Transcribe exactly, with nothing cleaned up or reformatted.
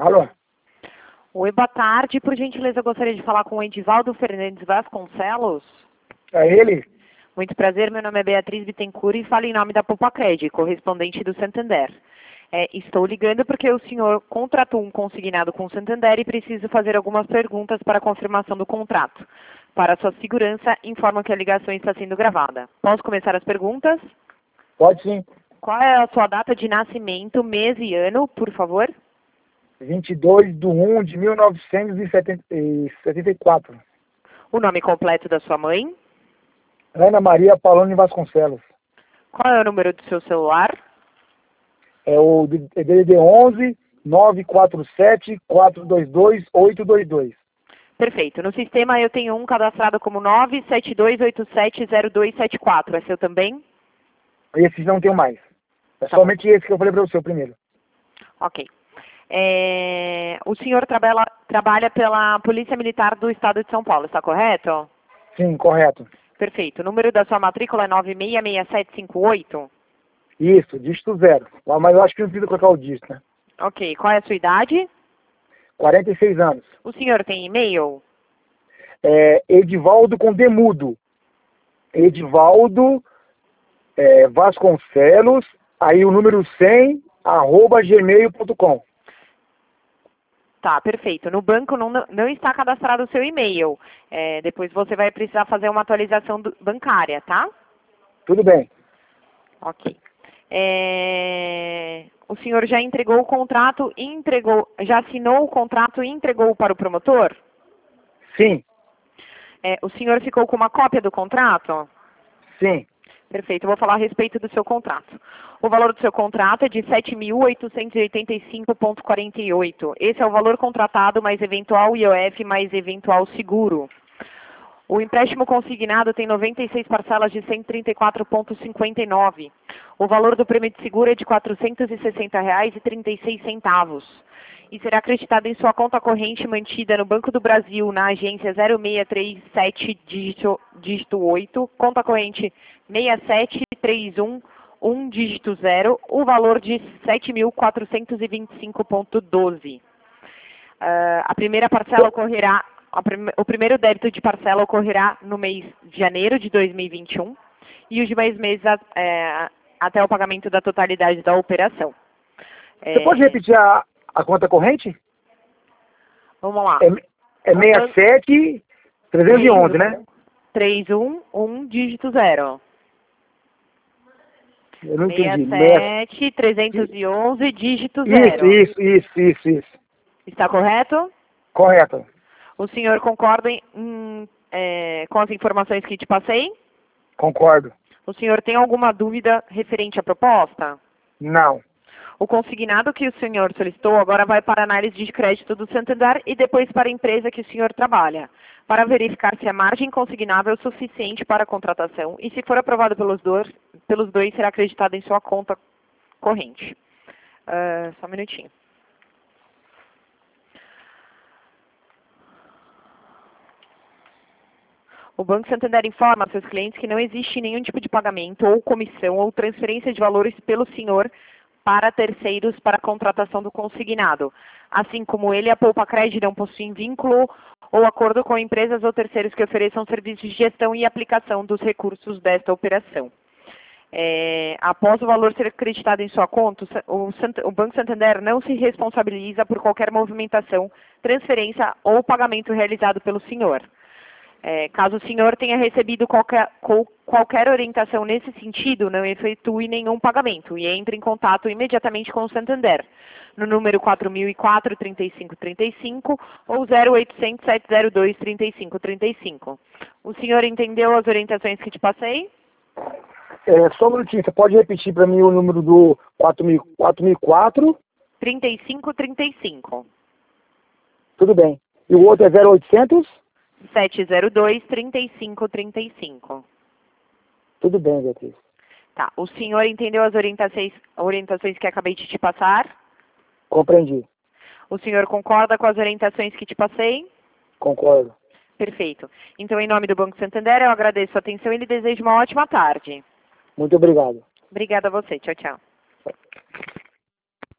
Alô? Oi, boa tarde. Por gentileza, eu gostaria de falar com o Edivaldo Fernandes Vasconcelos. É ele? Muito prazer, meu nome é Beatriz Bittencourt e falo em nome da Popacred, correspondente do Santander. É, estou ligando porque o senhor contratou um consignado com o Santander e preciso fazer algumas perguntas para a confirmação do contrato. Para sua segurança, informo que a ligação está sendo gravada. Posso começar as perguntas? Pode sim. Qual é a sua data de nascimento, mês e ano, por favor? vinte e dois de um de mil novecentos e setenta e quatro. O nome completo da sua mãe? Ana Maria Paulone Vasconcelos. Qual é o número do seu celular? É o D D D onze nove quatro sete quatro dois dois oito dois dois. Perfeito. No sistema eu tenho um cadastrado como nove sete dois oito sete zero dois sete quatro. É seu também? Esses não tem mais. É Tá somente esse que eu falei para você, o primeiro. Ok. É, o senhor trabalha, trabalha pela Polícia Militar do Estado de São Paulo, está correto? Sim, correto. Perfeito. O número da sua matrícula é nove seis seis sete cinco oito? Isso, dígito zero. Mas eu acho que não precisa colocar o dígito, né? Ok. Qual é a sua idade? quarenta e seis anos. O senhor tem e-mail? É Edivaldo com Demudo. Edivaldo é, Vasconcelos, aí o número cem, arroba gmail ponto com. Tá, perfeito. No banco não, não está cadastrado o seu e-mail. É, depois você vai precisar fazer uma atualização do, bancária, tá? Tudo bem. Ok. É, o senhor já entregou o contrato e entregou, já assinou o contrato e entregou para o promotor? Sim, É, o senhor ficou com uma cópia do contrato? sim. Perfeito, eu vou falar a respeito do seu contrato. O valor do seu contrato é de sete mil oitocentos e oitenta e cinco vírgula quarenta e oito. Esse é o valor contratado mais eventual I O F mais eventual seguro. O empréstimo consignado tem noventa e seis parcelas de cento e trinta e quatro vírgula cinquenta e nove. O valor do prêmio de seguro é de quatrocentos e sessenta reais e trinta e seis centavos. E será acreditado em sua conta corrente mantida no Banco do Brasil, na agência zero seis três sete, dígito, dígito oito, conta corrente seis sete três um, um, dígito zero, o valor de sete mil quatrocentos e vinte e cinco vírgula doze. Uh, a primeira parcela ocorrerá, a prim, o primeiro débito de parcela ocorrerá no mês de janeiro de dois mil e vinte e um e os demais meses a, é, até o pagamento da totalidade da operação. Você É, pode repetir a, a conta corrente? Vamos lá. É, é sessenta e sete trezentos e onze, né? três um, um, dígito zero. Eu não entendi. sessenta e sete trezentos e onze, dígito Isso, zero. isso, isso, isso, isso. Está correto? Correto. O senhor concorda em, em, é, com as informações que te passei? Concordo. O senhor tem alguma dúvida referente à proposta? Não. O consignado que o senhor solicitou agora vai para a análise de crédito do Santander e depois para a empresa que o senhor trabalha, para verificar se a margem consignável é suficiente para a contratação e, se for aprovado pelos dois, pelos dois será acreditado em sua conta corrente. Uh, só um minutinho. O Banco Santander informa aos seus clientes que não existe nenhum tipo de pagamento ou comissão ou transferência de valores pelo senhor para terceiros para a contratação do consignado. Assim como ele, a Popacred não possui vínculo ou acordo com empresas ou terceiros que ofereçam serviços de gestão e aplicação dos recursos desta operação. É, após o valor ser acreditado em sua conta, o, o Banco Santander não se responsabiliza por qualquer movimentação, transferência ou pagamento realizado pelo senhor. É, caso o senhor tenha recebido qualquer, qualquer orientação nesse sentido, não efetue nenhum pagamento e entre em contato imediatamente com o Santander, no número quatro mil e quatro, trinta e cinco trinta e cinco ou zero oitocentos, sete zero dois, trinta e cinco trinta e cinco. O senhor entendeu as orientações que te passei? É, só um minutinho, você pode repetir para mim o número do quatro mil e quatro? trinta e cinco trinta e cinco. Tudo bem. E o outro é zero oitocentos? sete zero dois, trinta e cinco trinta e cinco. Tudo bem, Beatriz. Tá. O senhor entendeu as orientações, orientações que acabei de te passar? Compreendi. O senhor concorda com as orientações que te passei? Concordo. Perfeito. Então, em nome do Banco Santander, eu agradeço a atenção e lhe desejo uma ótima tarde. Muito obrigado. Obrigada a você. Tchau, tchau.